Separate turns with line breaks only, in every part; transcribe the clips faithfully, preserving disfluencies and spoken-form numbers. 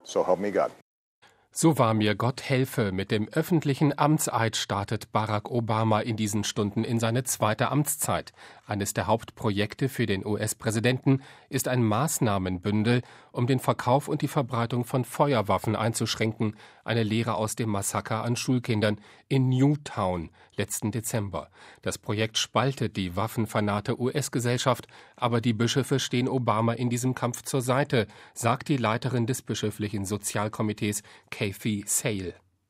So help me God.
So wahr mir Gott helfe, mit dem öffentlichen Amtseid startet Barack Obama in diesen Stunden in seine zweite Amtszeit. Eines der Hauptprojekte für den U S-Präsidenten ist ein Maßnahmenbündel, um den Verkauf und die Verbreitung von Feuerwaffen einzuschränken, eine Lehre aus dem Massaker an Schulkindern in Newtown letzten Dezember. Das Projekt spaltet die waffenfanate U S-Gesellschaft, aber die Bischöfe stehen Obama in diesem Kampf zur Seite, sagt die Leiterin des bischöflichen Sozialkomitees, Kathy Sale.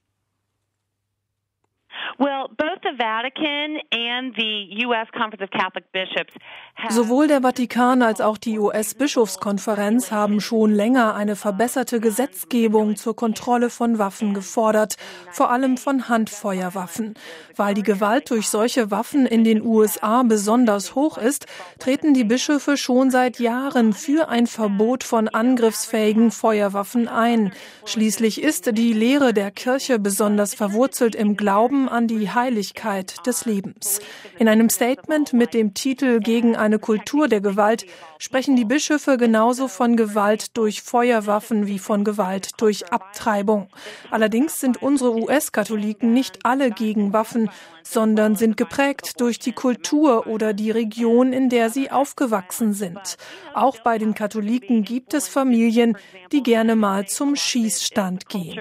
Well, both the Vatican and the U S Conference of Catholic Bishops have
Sowohl der Vatikan als auch die U S-Bischofskonferenz haben schon länger eine verbesserte Gesetzgebung zur Kontrolle von Waffen gefordert, vor allem von Handfeuerwaffen. Weil die Gewalt durch solche Waffen in den U S A besonders hoch ist, treten die Bischöfe schon seit Jahren für ein Verbot von angriffsfähigen Feuerwaffen ein. Schließlich ist die Lehre der Kirche besonders verwurzelt im Glauben an die Heiligkeit des Lebens. In einem Statement mit dem Titel Gegen eine Kultur der Gewalt sprechen die Bischöfe genauso von Gewalt durch Feuerwaffen wie von Gewalt durch Abtreibung. Allerdings sind unsere U S-Katholiken nicht alle gegen Waffen, sondern sind geprägt durch die Kultur oder die Region, in der sie aufgewachsen sind. Auch bei den Katholiken gibt es Familien, die gerne mal zum Schießstand gehen.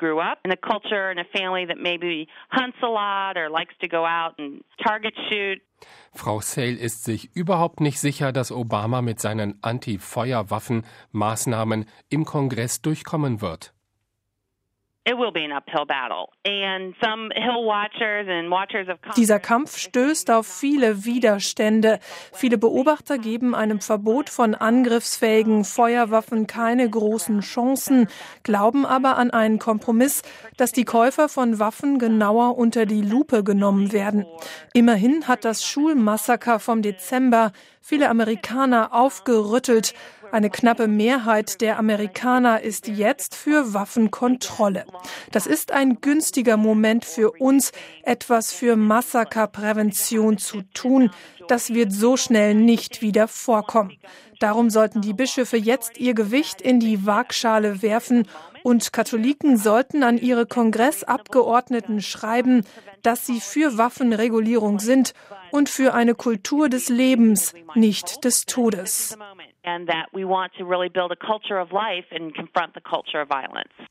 Frau Sale ist sich überhaupt nicht sicher, dass Obama mit seinen Anti-Feuerwaffen-Maßnahmen im Kongress durchkommen wird.
Dieser Kampf stößt auf viele Widerstände. Viele Beobachter geben einem Verbot von angriffsfähigen Feuerwaffen keine großen Chancen, glauben aber an einen Kompromiss, dass die Käufer von Waffen genauer unter die Lupe genommen werden. Immerhin hat das Schulmassaker vom Dezember viele Amerikaner aufgerüttelt. Eine knappe Mehrheit der Amerikaner ist jetzt für Waffenkontrolle. Das ist ein günstiger Moment für uns, etwas für Massakerprävention zu tun. Das wird so schnell nicht wieder vorkommen. Darum sollten die Bischöfe jetzt ihr Gewicht in die Waagschale werfen und Katholiken sollten an ihre Kongressabgeordneten schreiben, dass sie für Waffenregulierung sind und für eine Kultur des Lebens, nicht des Todes.
and that we want to really build a culture of life and confront the culture of violence.